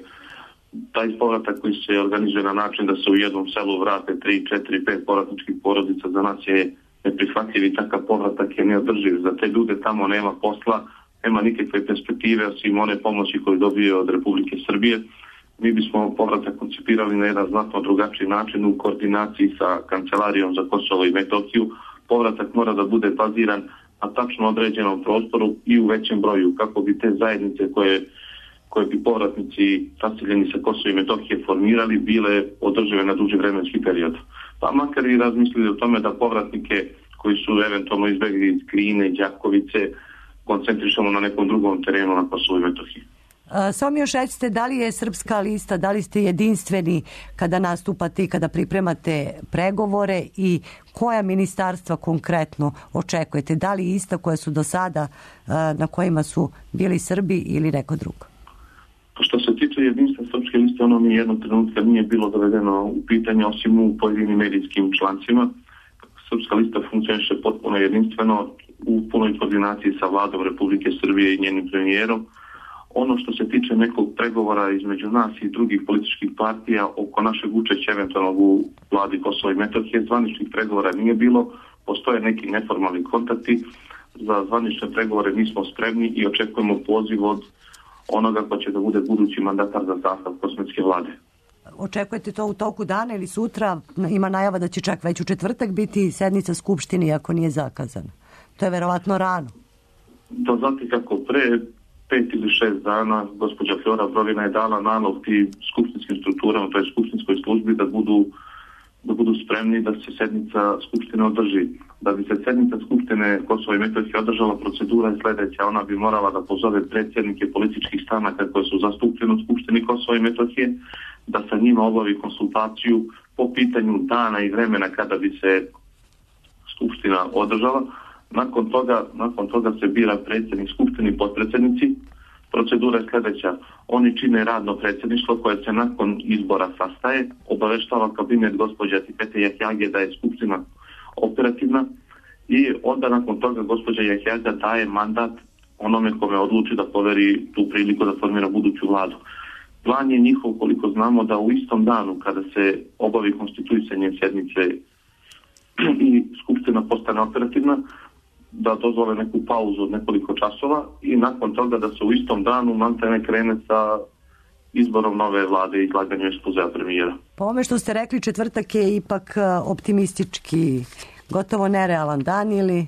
Taj povratak koji se organizuje na način da se u jednom selu vrate tri, četiri, pet povratničkih porodica za nas je neprihvatljiv i takav povratak je neodrživ. Za te ljude tamo nema posla, nema nikakve perspektive osim one pomoći koju dobiju od Republike Srbije. Mi bismo povratak koncipirali na jedan znatno drugačiji način u koordinaciji sa Kancelarijom za Kosovo i Metohiju. Povratak mora da bude baziran na tačno određenom prostoru i u većem broju, kako bi te zajednice koje koje bi povratnici raseljeni sa Kosova i Metohije formirali bile održive na duži vremenski period. Pa makar i razmislili o tome da povratnike koji su eventualno izbegli iz Kline i Đakovice koncentrišemo na nekom drugom terenu na Kosovu i Metohiji. Samo mi još recite, da li je Srpska lista, da li ste jedinstveni kada nastupate i kada pripremate pregovore i koja ministarstva konkretno očekujete? Da li ista koja su do sada na kojima su bili Srbi ili neko drugo? Što se tiče jedinstva Srpske liste, ono mi jednog trenutka nije bilo dovedeno u pitanje, osim u pojedinim medijskim člancima. Srpska lista funkcioniše potpuno jedinstveno u punoj koordinaciji sa vladom Republike Srbije i njenim premijerom. Ono što se tiče nekog pregovora između nas i drugih političkih partija oko našeg učešća eventualnog u vladi Kosova i Metohije, zvaničnih pregovora nije bilo, postoje neki neformalni kontakti. Za zvanične pregovore nismo spremni i očekujemo poziv od onoga ko će da bude budući mandatar za sastav kosmetske vlade. Očekujete to u toku dana ili sutra? Ima najava da će čak već u četvrtak biti sednica Skupštine, iako nije zakazana. To je verovatno rano. To znate kako, pre pet ili šest dana gospođa Flora Brovina je dala nalog ti skupštinskim strukturama, to je skupštinskoj službi, da budu da budu spremni da se sednica Skupštine održi. Da bi se sednica Skupštine Kosova i Metohije održala, procedura je sljedeća. Ona bi morala da pozove predsjednike političkih stranaka koje su zastupljene u Skupštini Kosova i Metohije, da sa njima obavi konsultaciju po pitanju dana i vremena kada bi se Skupština održala. Nakon toga, nakon toga se bira predsjednik Skupštine i potpredsjednici. Procedura je sljedeća. Oni čine radno predsjedništvo koje se nakon izbora sastaje, obaveštava kabinet gospođa Tipete Jahjage da je Skupština operativna i onda nakon toga gospođa Jahjaga daje mandat onome kome odluči da poveri tu priliku da formira buduću vladu. Plan je njihov, koliko znamo, da u istom danu kada se obavi konstituisanje sjednice i Skupština postane operativna, da dozvole neku pauzu od nekoliko časova i nakon toga da se u istom danu maltene krene sa izborom nove vlade i izlaganju ekspozea premijera. Po ome što ste rekli, četvrtak je ipak optimistički, gotovo nerealan dan ili...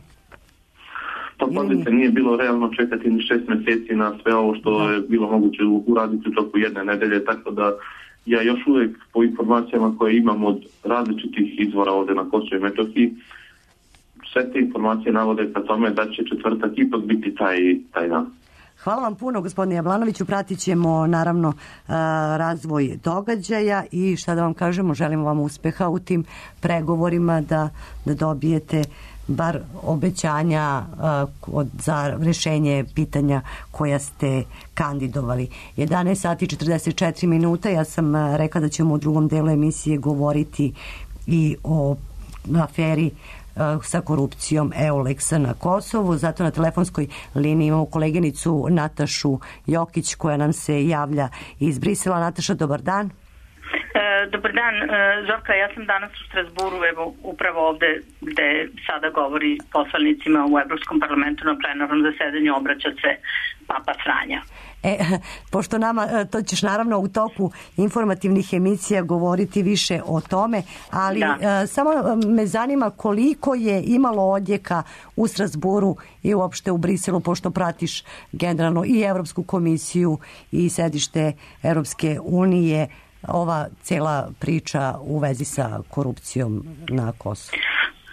Pa pazite, nije bilo realno čekati ni šest meseci na sve ovo što je bilo moguće uraditi u toku jedne nedelje, tako da ja još uvek po informacijama koje imam od različitih izvora ovde na Kosovu i Metohiji, sve te informacije navode ka tome da će četvrtak ipak biti taj, taj dan. Hvala vam puno, gospodine Jablanoviću. Pratit ćemo naravno razvoj događaja i šta da vam kažemo, želimo vam uspeha u tim pregovorima da, da dobijete bar obećanja uh, za rešenje pitanja koja ste kandidovali. jedanaest sati i četrdeset četiri minuta. Ja sam uh, rekla da ćemo u drugom delu emisije govoriti i o aferi uh, sa korupcijom Euleksa na Kosovu. Zato na telefonskoj liniji imamo koleginicu Natašu Jokić koja nam se javlja iz Brisela. Nataša, dobar dan. E, dobar dan, e, Zorka, ja sam danas u Strasburu, evo upravo ovde gde sada govori poslanicima u Evropskom parlamentu na plenarnom zasedanju, obraća se Papa Franja. E, pošto nama, to ćeš naravno u toku informativnih emisija govoriti više o tome, ali da. Samo me zanima koliko je imalo odjeka u Strasburu i uopšte u Briselu, pošto pratiš generalno i Evropsku komisiju i sedište Evropske unije, ova cela priča u vezi sa korupcijom na Kosovu?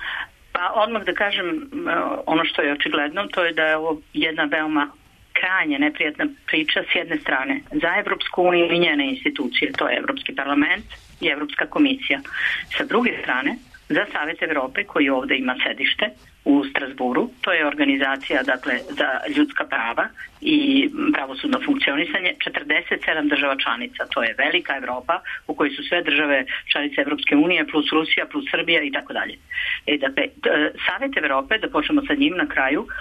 Pa odmah da kažem, ono što je očigledno, to je da je ovo jedna veoma krajnje neprijatna priča s jedne strane za Evropsku uniju i njene institucije, to je Evropski parlament i Evropska komisija. Sa druge strane, za Savet Evrope koji ovde ima sedište u Strasburu, to je organizacija dakle za ljudska prava i pravosudno funkcionisanje, četrdeset sedam država članica, to je velika Evropa u kojoj su sve države članice Evropske unije plus Rusija plus Srbija i tako dalje. E, dakle, Savet Evrope, da počnemo sa njim na kraju, uh,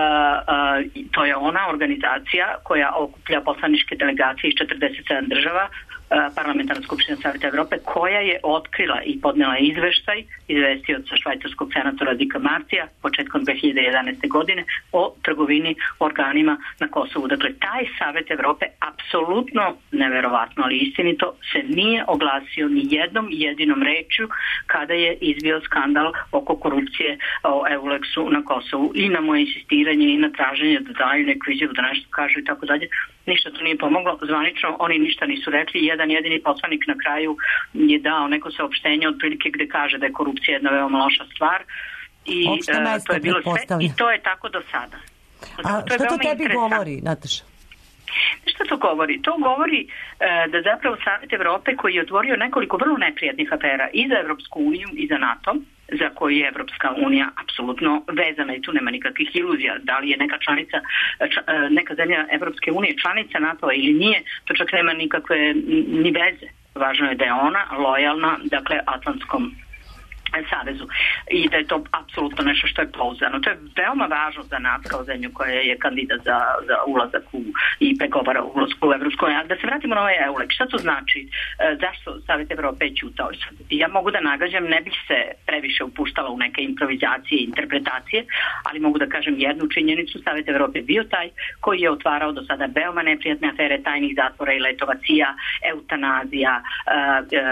uh, to je ona organizacija koja okuplja poslaničke delegacije iz četrdeset sedam država, Parlamentarna skupština Saveta Evrope, koja je otkrila i podnela izveštaj izvestioca švajcarskog senatora Dika Martija početkom dve hiljade jedanaeste. godine o trgovini organima na Kosovu. Dakle, taj Savet Evrope apsolutno neverovatno, ali istinito se nije oglasio ni jednom jedinom rečju kada je izbio skandal oko korupcije o Euleksu na Kosovu i na moje insistiranje i na traženje da daju neku izjavu, da nešto kažu i tako dalje. Ništa to nije pomoglo. Zvanično oni ništa nisu rekli. Jedan jedini poslanik na kraju je dao neko saopštenje otprilike gde kaže da je korupcija jedna veoma loša stvar i uh, to je bilo sve i to je tako do sada. A što to tebi govori, Nataša? Što to govori? To govori uh, da zapravo Savet Evrope koji je otvorio nekoliko vrlo neprijatnih afera i za Evropsku uniju i za NATO, za koju je Evropska unija apsolutno vezana i tu nema nikakvih iluzija. Da li je neka članica, neka zemlja Evropske unije članica NATO ili nije, to čak nema nikakve ni veze. Važno je da je ona lojalna, dakle, Atlantskom savezu i da je to apsolutno nešto što je pouzdano. To je veoma važno za nas kao zemlju koja je kandidat za, za ulazak u, i pregovara u ulazku u Evropsku uniju. Da se vratimo na ovaj Euleks. Šta to znači? E, zašto Savet Evrope je ćutao? Ja mogu da nagađam, ne bih se previše upuštala u neke improvizacije i interpretacije, ali mogu da kažem jednu činjenicu. Savet Evrope je bio taj koji je otvarao do sada veoma neprijatne afere tajnih zatvora i letovacija, eutanazija, e, e,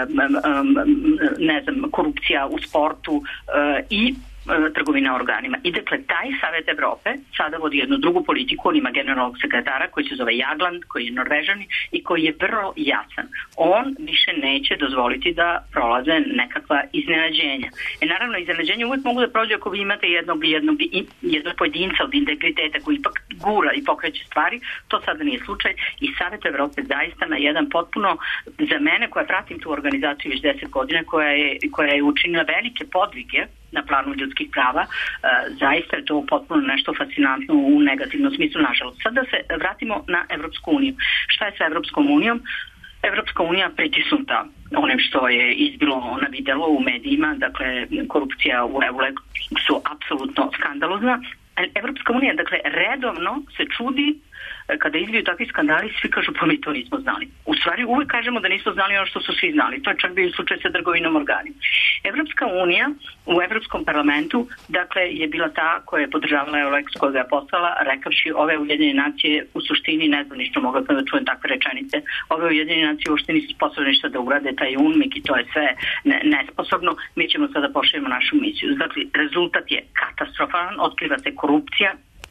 ne znam, korupcija u sportu uh, i uh, trgovina organima. I dakle, taj Savet Evrope sada vodi jednu drugu politiku, on ima generalnog sekretara koji se zove Jagland, koji je Norvežan i koji je vrlo jasan. On više neće dozvoliti da prolaze nekakva iznenađenja. E naravno, iznenađenja uvijek mogu da prođe ako vi imate jednog, jednog, jednog pojedinca od integriteta koji ipak gura i pokreće stvari. To sada nije slučaj i Savet Evrope zaista na jedan potpuno, za mene koja pratim tu organizaciju već deset godina, koja je, koja je učinila velike podvige na planu ljudskih prava, e, zaista je to potpuno nešto fascinantno u negativnom smislu, nažalost. Sad da se vratimo na Evropsku uniju. Šta je sa Evropskom unijom? Evropska unija pritisnuta onim što je izbilo na videlo u medijima, dakle korupcija u Euleksu su apsolutno skandalozna. Evropska unija, dakle, redovno se čudi kada izbiju takvi skandali, svi kažu pa mi to nismo znali. U stvari uvek kažemo da nismo znali ono što su svi znali. To je čak bio slučaj sa trgovinom organima. Evropska unija u Evropskom parlamentu, dakle, je bila ta koja je podržavala Eulex, koja ga je poslala, rekavši ove Ujedinjene nacije u suštini nezvanično, mogla sam da čujem takve rečenice, ove Ujedinjene nacije uopšte nisu sposobne ništa da urade, taj UNMIK i to je sve ne, nesposobno, mi ćemo sada pošaljemo našu misiju. Dakle, rezultat je katastrofalan, otkriva se korupcija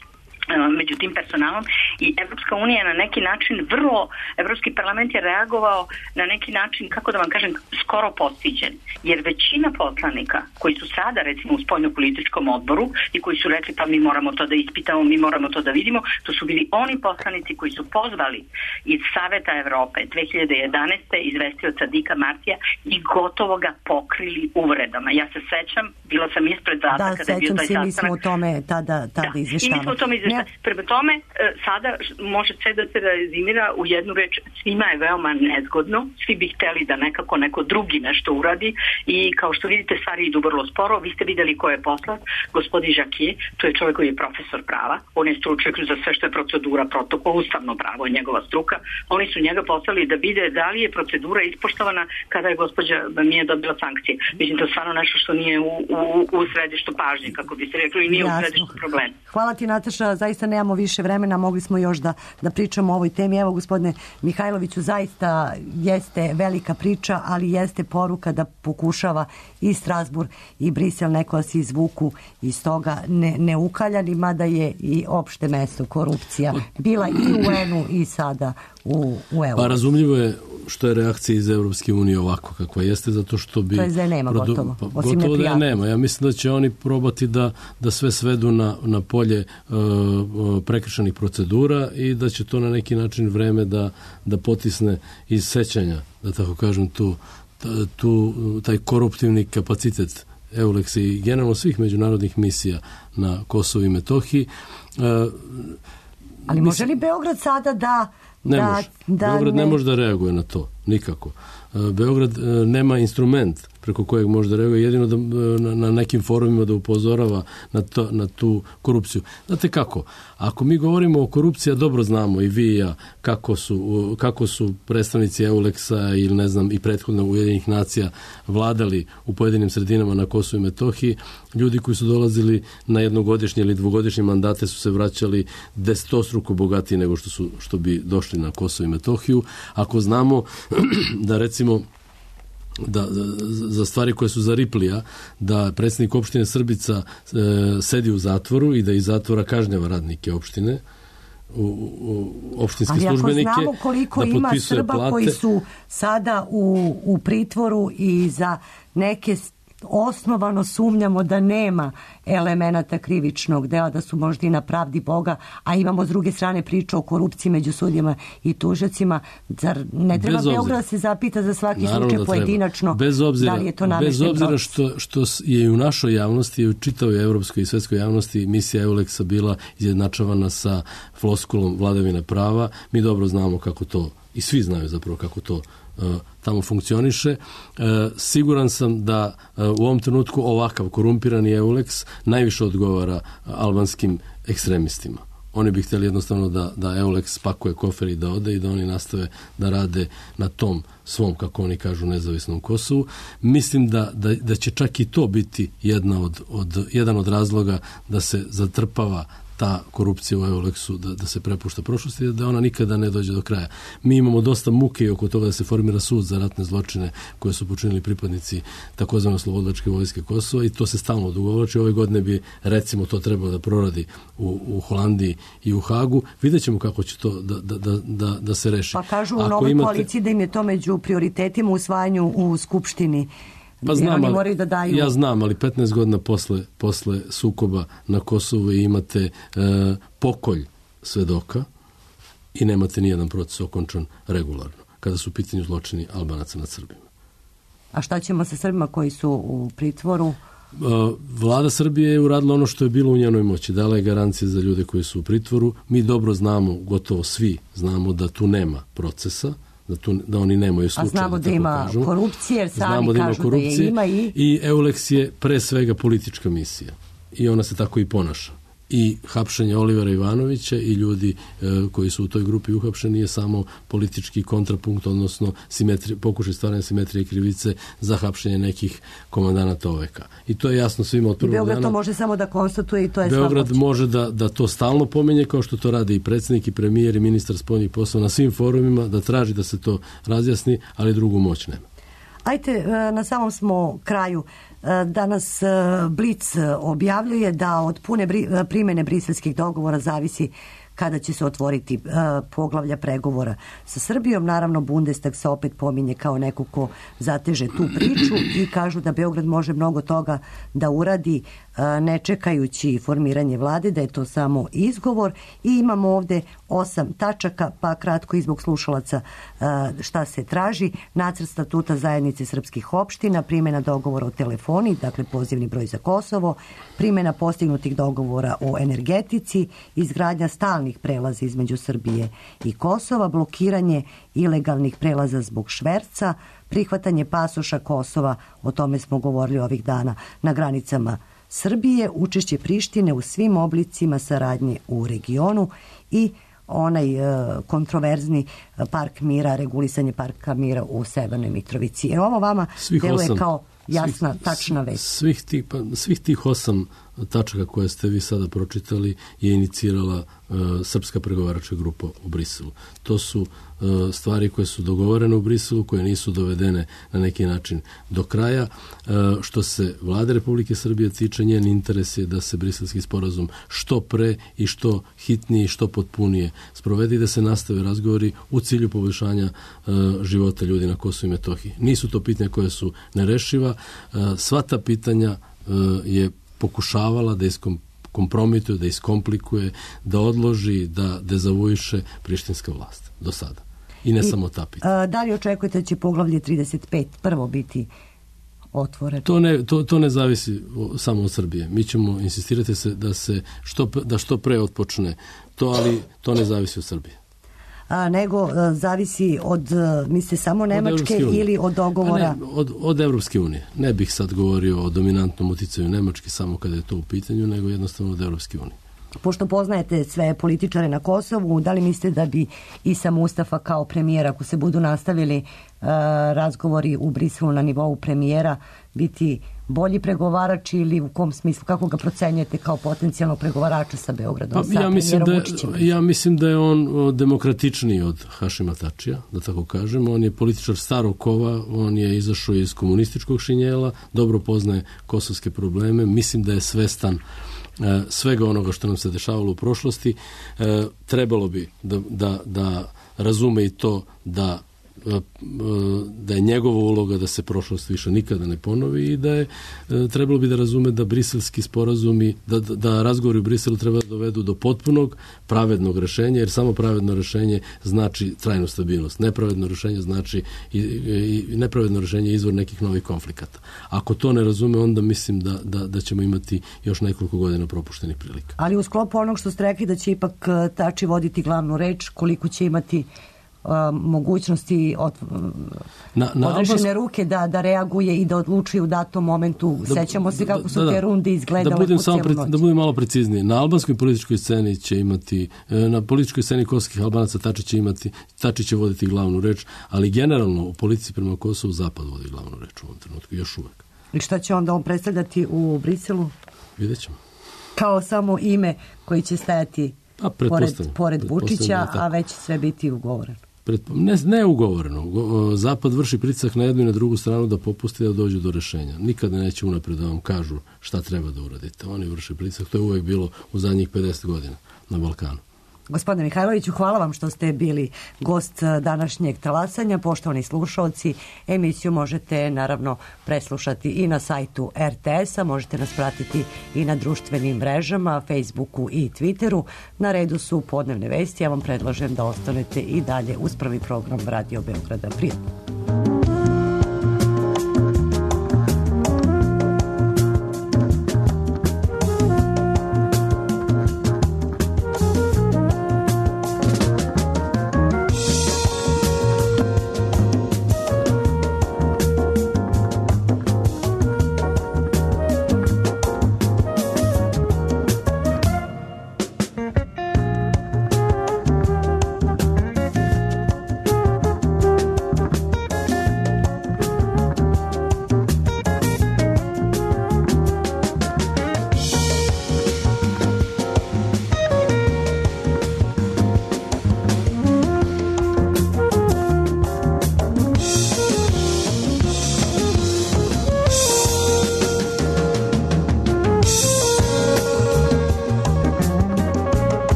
među tim personalom i Evropska unija je na neki način vrlo, Evropski parlament je reagovao na neki način, kako da vam kažem, skoro postiđen. Jer većina poslanika koji su sada recimo u spoljnopolitičkom odboru i koji su rekli pa mi moramo to da ispitamo, mi moramo to da vidimo, to su bili oni poslanici koji su pozvali iz Saveta Evrope dve hiljade jedanaeste izvestioca Dika Martija i gotovo ga pokrili uvredama. Ja se sećam, bila sam ispred vrata da, kada je bio taj sastanak. Da, sećam se, mi smo o tome tada, tada da, izveštavali. I mi smo o tome izveštavali. Prema tome, sada može sve da se rezimira u jednu reč, svima je veoma nezgodno, svi bi hteli da nekako neko drugi nešto uradi i kao što vidite stvari idu vrlo sporo. Vi ste videli ko je poslat, gospodin Žakije, to je čovjek koji je profesor prava, on je stručnjak za sve što je procedura, protokol, ustavno pravo je njegova struka, oni su njega poslali da vide da li je procedura ispoštovana kada je gospođa nije dobila sankcije. Mislim, to je stvarno nešto što nije u, u, u središtu pažnje, kako bi se rekli, i nije Jasno. u središtu problema. Hvala ti, Nataša, zaista nemamo više vremena, mogli smo još da, da pričamo o ovoj temi. Evo, gospodine Mihajloviću, zaista jeste velika priča, ali jeste poruka da pokušava i Strasburg i Brisel neko da se izvuku iz toga ne, neukaljani, mada je i opšte mesto korupcija bila i u U N-u i sada u, u euro. Pa razumljivo je što je reakcija iz Evropske unije ovako kakva jeste, zato što bi... To je da je nema produ... gotovo, pa, osim gotovo da je nema. Ja mislim da će oni probati da, da sve svedu na, na polje uh, prekršenih procedura i da će to na neki način vreme da, da potisne iz sećanja, da tako kažem, tu, tu, taj koruptivni kapacitet Eulexa i generalno svih međunarodnih misija na Kosovu i Metohiji. Uh, Ali može li Beograd sada da... Ne da, može. Da Beograd ne... ne može da reaguje na to, nikako. Beograd nema instrument preko kojeg može da reaguje, jedino da, na, na nekim forumima da upozorava na, to, na tu korupciju. Znate kako? Ako mi govorimo o korupciji, dobro znamo i vi i ja kako su, kako su predstavnici Eulexa ili ne znam i prethodno Ujedinjenih nacija vladali u pojedinim sredinama na Kosovu i Metohiji. Ljudi koji su dolazili na jednogodišnje ili dvogodišnje mandate su se vraćali desetostruko bogatiji nego što su što bi došli na Kosovo i Metohiju. Ako znamo da recimo da, za stvari koje su za Riplija, da predsjednik opštine Srbica e, sedi u zatvoru i da iz zatvora kažnjava radnike opštine, u, u opštinske ali službenike, ako znamo koliko da ima potpisuje Srba plate, koji su sada u, u pritvoru i za neke osnovano sumnjamo da nema elemenata krivičnog dela, da su možda i na pravdi Boga, a imamo s druge strane priču o korupciji među sudijama i tužacima. Zar ne treba Beograd se zapita za svaki Naravno slučaj pojedinačno bez obzira, da li je to namešten bez obzira proces? što, što je i u našoj javnosti i u čitavoj evropskoj i svetskoj javnosti misija Eulexa bila izjednačavana sa floskulom vladavine prava. Mi dobro znamo kako to, i svi znaju zapravo kako to tamo funkcioniše. Siguran sam da u ovom trenutku ovakav korumpirani Eulex najviše odgovara albanskim ekstremistima. Oni bi htjeli jednostavno da, da Eulex spakuje kofer i da ode i da oni nastave da rade na tom svom, kako oni kažu, nezavisnom Kosovu. Mislim da, da, da će čak i to biti jedna od, od, jedan od razloga da se zatrpava ta korupcija u Eulexu, da, da se prepušta prošlosti i da ona nikada ne dođe do kraja. Mi imamo dosta muke oko toga da se formira sud za ratne zločine koje su počinili pripadnici takozvane slobodilačke vojske Kosova i to se stalno odugovlači. Ove godine bi recimo to trebalo da proradi u, u Holandiji i u Hagu. Vidjet ćemo kako će to da, da, da, da, da se reši. Pa kažu u novoj imate... koaliciji da im je to među prioritetima u usvajanju u Skupštini. Pa znam, ali, da daju... ja znam, ali petnaest godina posle, posle sukoba na Kosovu imate e, pokolj svedoka i nemate nijedan proces okončan regularno, kada su u pitanju zločini Albanaca nad Srbima. A šta ćemo sa Srbima koji su u pritvoru? E, Vlada Srbije je uradila ono što je bilo u njenoj moći, dala je garancije za ljude koji su u pritvoru. Mi dobro znamo, gotovo svi znamo da tu nema procesa, Da, tu, da oni nemaju slučaj. A znamo da, da ima kažemo. korupcije, jer sami znamo da kažu ima korupcije, da je ima i... I Eulex je pre svega politička misija. I ona se tako i ponaša. i hapšenje Olivera Ivanovića i ljudi e, koji su u toj grupi uhapšeni je samo politički kontrapunkt, odnosno simetri, pokušaj stvaranja simetrije i krivice za hapšenje nekih komandanata O V K. I to je jasno svima od prvog dana. Beograd to može samo da konstatuje i to je Beograd svamoći. može da, da to stalno pominje, kao što to radi i predsjednik i premijer i ministar spoljnih poslova na svim forumima, da traži da se to razjasni, ali drugu moć nema. Ajte, na samom smo kraju. Danas Blic objavljuje da od pune primjene briselskih dogovora zavisi kada će se otvoriti poglavlja pregovora sa Srbijom. Naravno, Bundestag se opet pominje kao neko ko zateže tu priču i kažu da Beograd može mnogo toga da uradi ne čekajući formiranje vlade, da je to samo izgovor. I imamo ovde osam tačaka, pa kratko i zbog slušalaca šta se traži. Nacrt statuta zajednice srpskih opština, primjena dogovora o telefoniji, dakle pozivni broj za Kosovo, primjena postignutih dogovora o energetici, izgradnja stalnih prelaza između Srbije i Kosova, blokiranje ilegalnih prelaza zbog šverca, prihvatanje pasoša Kosova, o tome smo govorili ovih dana, na granicama Srbije, učešće Prištine u svim oblicima saradnje u regionu i onaj e, kontroverzni park mira, regulisanje parka mira u Severnoj Mitrovici. E, ovo vama deluje kao jasna, svih, tačna već. Svih tih, pa, svih tih osam tačaka koje ste vi sada pročitali je inicirala uh, Srpska pregovaračka grupa u Briselu. To su uh, stvari koje su dogovorene u Briselu, koje nisu dovedene na neki način do kraja. Uh, što se Vlade Republike Srbije tiče, njen interes je da se briselski sporazum što pre i što hitnije i što potpunije sprovede i da se nastave razgovori u cilju poboljšanja uh, života ljudi na Kosovu i Metohiji. Nisu to pitanja koje su nerešiva. Uh, sva ta pitanja uh, je pokušavala da iskompromituje, da iskomplikuje, da odloži, da dezavuiše prištinska vlast do sada. I ne I, samo ta pitanja. Da li očekujete da će poglavlje trideset pet prvo biti otvoreno? To ne, to, to ne zavisi samo od Srbije. Mi ćemo insistirati se da se što, da što pre otpočne to, ali to ne zavisi od Srbije. A, nego a, zavisi od, mislite, samo Nemačke od ili od dogovora? Ne, od, od Evropske unije. Ne bih sad govorio o dominantnom uticaju Nemačke samo kada je to u pitanju, nego jednostavno od Evropske unije. Pošto poznajete sve političare na Kosovu, da li mislite da bi Isa Mustafa kao premijer, ako se budu nastavili uh, razgovori u Briselu na nivou premijera, biti bolji pregovarač ili u kom smislu, kako ga procenjujete kao potencijalnog pregovarača sa Beogradom? Pa, ja, mislim da, ja mislim da je on demokratičniji od Hašima Tačija, da tako kažem. On je političar starog kova, on je izašao iz komunističkog šinjela, dobro poznaje kosovske probleme, mislim da je svestan svega onoga što nam se dešavalo u prošlosti. E, trebalo bi da, da, da razume i to da da je njegova uloga da se prošlost više nikada ne ponovi i da je trebalo bi da razume da briselski sporazumi, da, da razgovori u Briselu treba da dovedu do potpunog pravednog rešenja, jer samo pravedno rešenje znači trajnu stabilnost. Nepravedno rešenje znači i, i nepravedno rešenje je izvor nekih novih konflikata. Ako to ne razume, onda mislim da, da, da ćemo imati još nekoliko godina propuštenih prilika. Ali u sklopu onog što ste rekli da će ipak Tači voditi glavnu reč, koliko će imati Uh, mogućnosti od, na, na odrešene albans... ruke da, da reaguje i da odlučuje u datom momentu. Da, Sećamo se kako su da, da, te runde izgledale. Da budem, samo pre, da budem malo precizniji. Na albanskoj političkoj sceni će imati, na političkoj sceni kosovskih Albanaca Tači će imati, Tači će voditi glavnu reč, ali generalno u politici prema Kosovu Zapad vodi glavnu reč u ovom trenutku, još uvek. I šta će onda on predstavljati u Briselu? Vidjet ćemo. Kao samo ime koji će stajati a, pored, pored Vučića, a već sve biti ugovoreno. Ne, ne ugovoreno. Zapad vrši pritisak na jednu i na drugu stranu da popusti da dođu do rešenja. Nikada neće unapred da vam kažu šta treba da uradite. Oni vrše pritisak. To je uvek bilo u zadnjih pedeset godina na Balkanu. Gospodine Mihajloviću, hvala vam što ste bili gost današnjeg talasanja. Poštovani slušalci, emisiju možete naravno preslušati i na sajtu er te es a, možete nas pratiti i na društvenim mrežama, Facebooku i Twitteru. Na redu su podnevne vesti, ja vam predlažem da ostanete i dalje uz prvi program Radio Beograda. Prijatno.